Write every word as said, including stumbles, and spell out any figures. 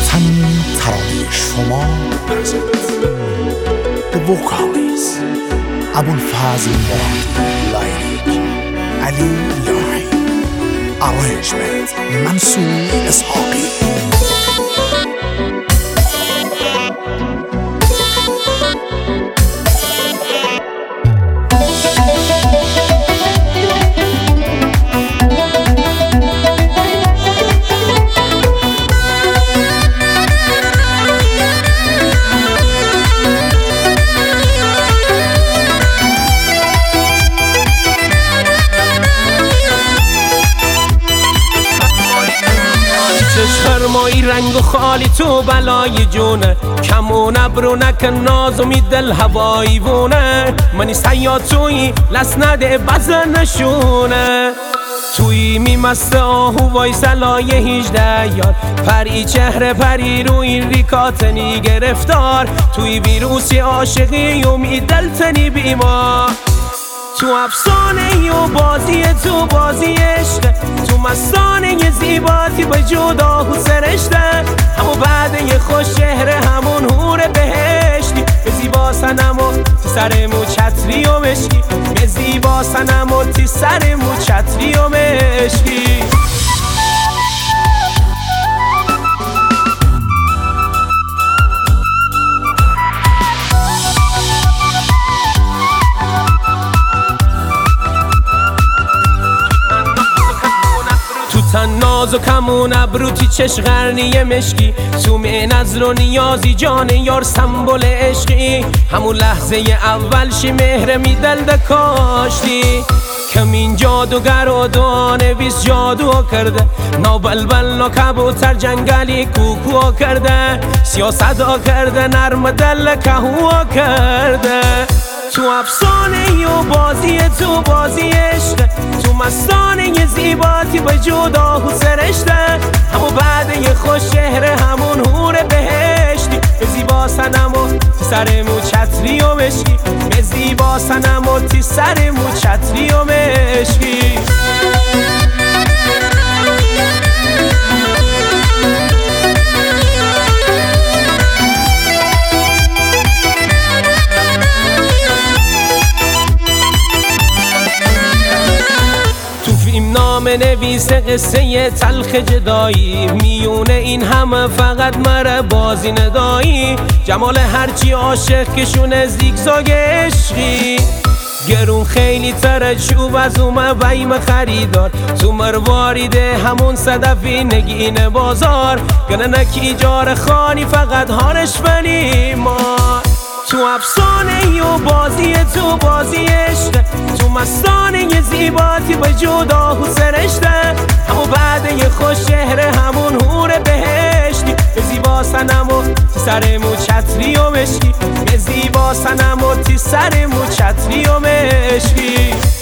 وطن ترانه شما پرزنت. The vocalist ابوالفضل مرادی لایریک علی یاحی Arrangement منصور اسحاقی. فرمایی رنگ و خالی تو بلای جونه، کمون ابرو نکن ناز و می دل هوایی وونه. منی سیاد توی لس نده بزن نشونه، توی می مست آهو وای سلای هیجده یار. پری چهره پری روی ریکاتنی گرفتار، توی ویروسی عاشقی و می دلتنی بیمار. تو افسانه و بازی تو بازی عشق، تو مستانه زیباتی به جدا و سرشته. همو بعد یه خوش شهر همون هور بهشتی، به زیبا سنم و تی سر مو چتری و مشکی، به زیبا سنم و تی سر مو چتری و مشکی. تن ناز و کمون ابرو تی چش غرنی مشکی، تو من از رو نیازی جان یار سمبل عشقی. همون لحظه اول شی مهر می دل دکاشتی، کمین جادوگر و دوانه بیس جادو کرده. نو بلبل نو کبوتر جنگلی کوکو کرده، سیاست ها کرده نرم دل کهو کرده. تو افسانه و بازی تو بازی عشق، تو مستانه زیباتی به جدا و سرشته. همو بعد یه خوش شهر همون هور بهشتی، به زیبا سنم و تی سر مو چتری و مشکی، به زیبا سنم و تی سر مو چتری و مشکی. نام نویس قصه تلخ جدایی، میونه این همه فقط مره بازی ندایی. جمال هرچی عاشق کشونه زیگزاگ عشقی، گرون خیلی تره چوب از اومه ویم خریدار. تو مرواریده همون صدفی نگین بازار، گنه نکی جار خانی فقط هارش بنی ما. تو افسانه و بازی تو بازی عشق، تو مستانه زیباتی به جدا و سرشته. همو بعد یه خوش شهر همون هور بهشتی، به زیبا سنم و تی سر مو چتری و مشکی، به زیبا سنم و تی سر مو چتری و مشکی.